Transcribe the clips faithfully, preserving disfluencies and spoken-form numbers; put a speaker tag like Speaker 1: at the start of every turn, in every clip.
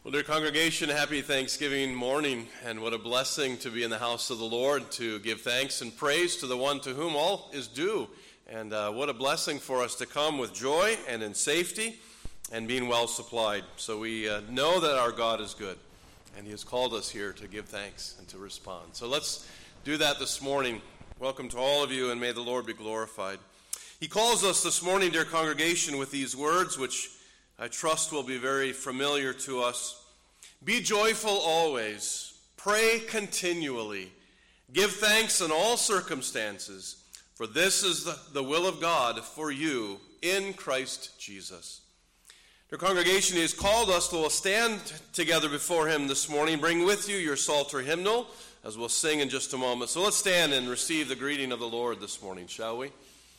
Speaker 1: Well, dear congregation, happy Thanksgiving morning, and what a blessing to be in the house of the Lord, to give thanks and praise to the one to whom all is due. And uh, what a blessing for us to come with joy and in safety and being well supplied. So we uh, know that our God is good, and he has called us here to give thanks and to respond. So let's do that this morning. Welcome to all of you, and may the Lord be glorified. He calls us this morning, dear congregation, with these words, which I trust will be very familiar to us. Be joyful always, pray continually, give thanks in all circumstances, for this is the, the will of God for you in Christ Jesus. Dear congregation, he has called us to stand together before him this morning. Bring with you your Psalter hymnal, as we'll sing in just a moment. So let's stand and receive the greeting of the Lord this morning, shall we?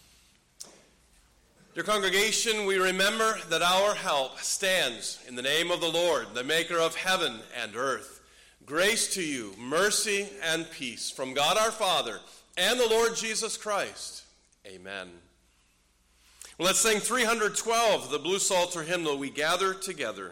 Speaker 1: Dear congregation, we remember that our help stands in the name of the Lord, the maker of heaven and earth. Grace to you, mercy and peace from God our Father and the Lord Jesus Christ. Amen. Well, let's sing three hundred twelve, the Blue Psalter hymnal, We Gather Together.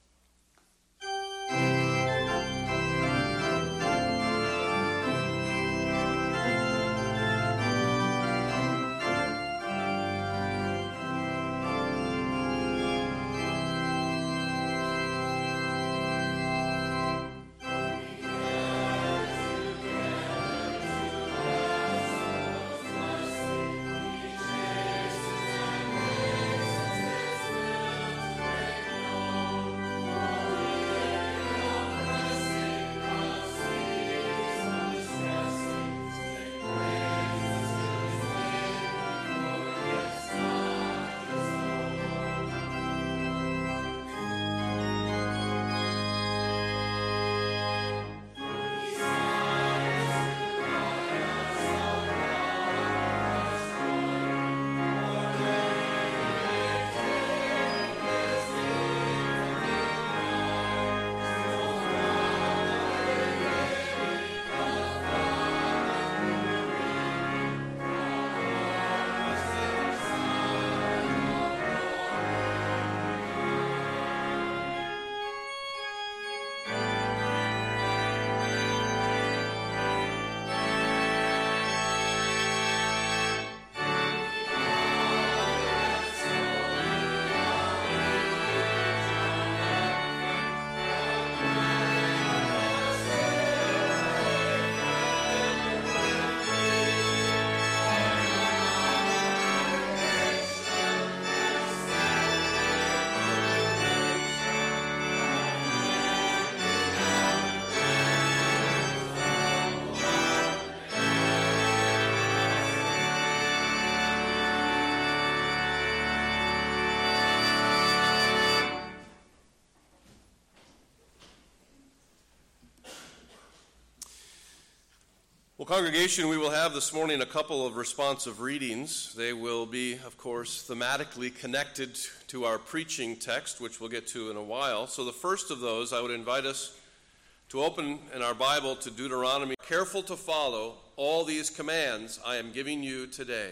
Speaker 1: Well, congregation, we will have this morning a couple of responsive readings. They will be, of course, thematically connected to our preaching text, which we'll get to in a while. So the first of those, I would invite us to open in our Bible to Deuteronomy. Careful to follow all these commands I am giving you today.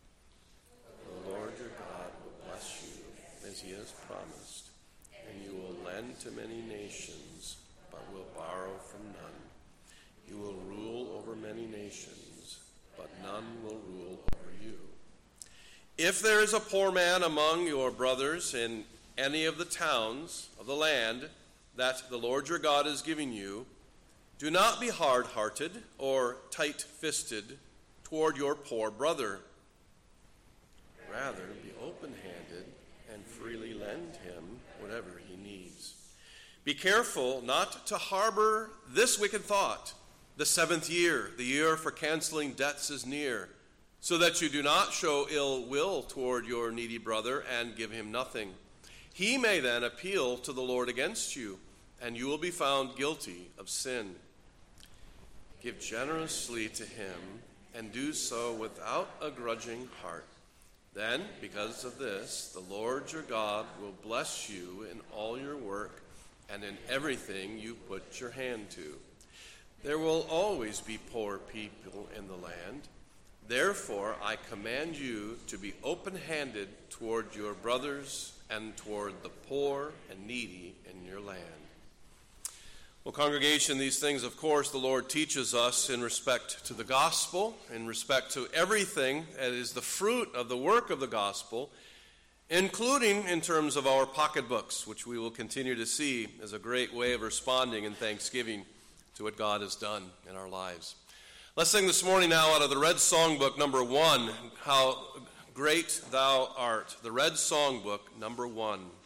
Speaker 1: The Lord your God will bless you as he has promised, and you will lend to many nations, but will borrow from none. You will rule over many nations, but none will rule over you. If there is a poor man among your brothers in any of the towns of the land that the Lord your God is giving you, do not be hard-hearted or tight-fisted toward your poor brother. Rather, be open-handed and freely lend him whatever he needs. Be careful not to harbor this wicked thought. The seventh year, the year for canceling debts, is near, so that you do not show ill will toward your needy brother and give him nothing. He may then appeal to the Lord against you, and you will be found guilty of sin. Give generously to him, and do so without a grudging heart. Then, because of this, the Lord your God will bless you in all your work and in everything you put your hand to. There will always be poor people in the land. Therefore, I command you to be open-handed toward your brothers and toward the poor and needy in your land. Well, congregation, these things, of course, the Lord teaches us in respect to the gospel, in respect to everything that is the fruit of the work of the gospel, including in terms of our pocketbooks, which we will continue to see as a great way of responding in thanksgiving to what God has done in our lives. Let's sing this morning now out of the Red Songbook, number one, How Great Thou Art. The Red Songbook, number one.